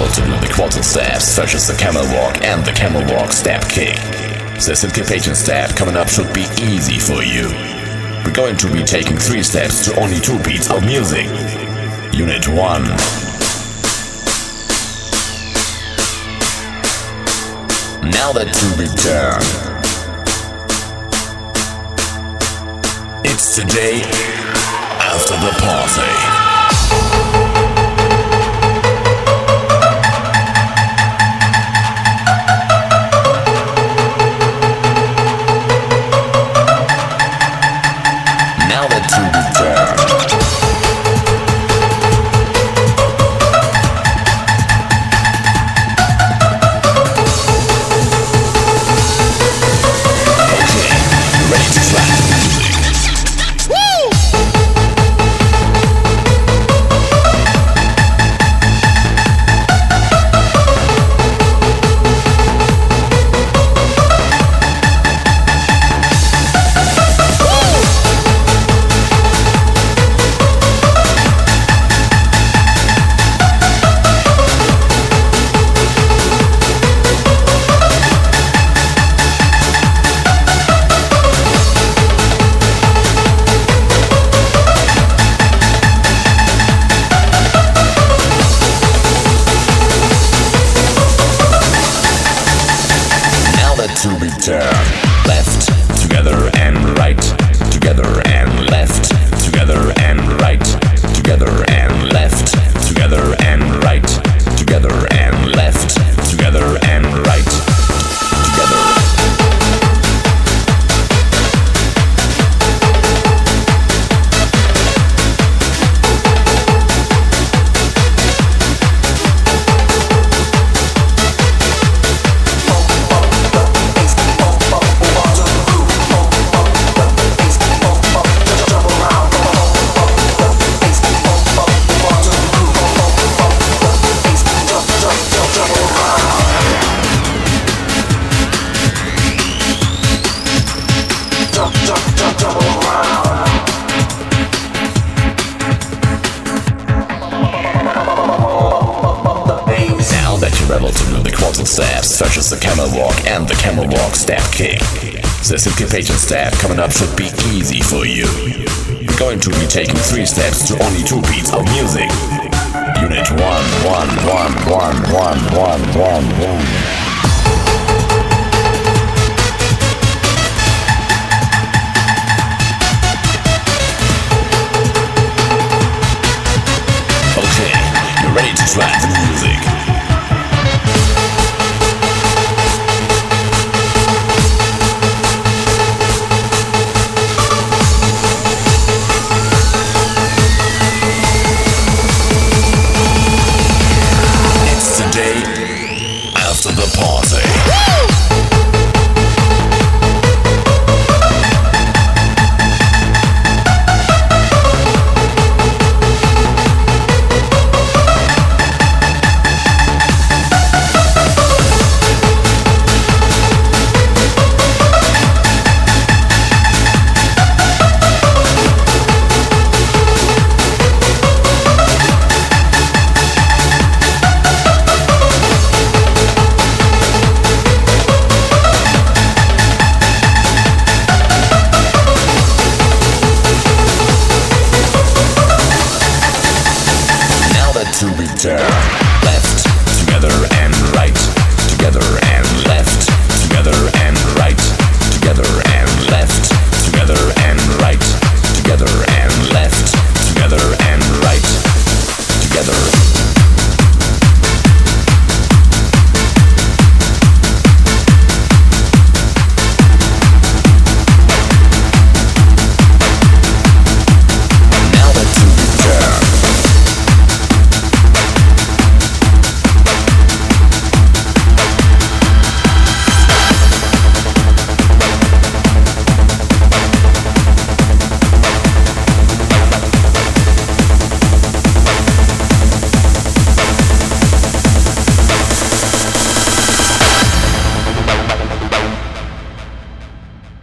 able to do the quantum steps such as the camel walk and the camel walk step kick. The syncopation step coming up should be easy for you. We're going to be taking 3 steps to only 2 beats of music. Unit 1. Now that to return. It's the day after the party. To return. Left, together and right, together and left, together and right, together and left, together and right, together and left, together and right, together. Rebel to do the quantum steps such as the camel walk and the camel walk step kick. The syncopation step coming up should be easy for you. We're going to be taking 3 steps to only 2 beats of music. Unit 1, 1, 1, 1, 1, 1, 1, 1. Ready to try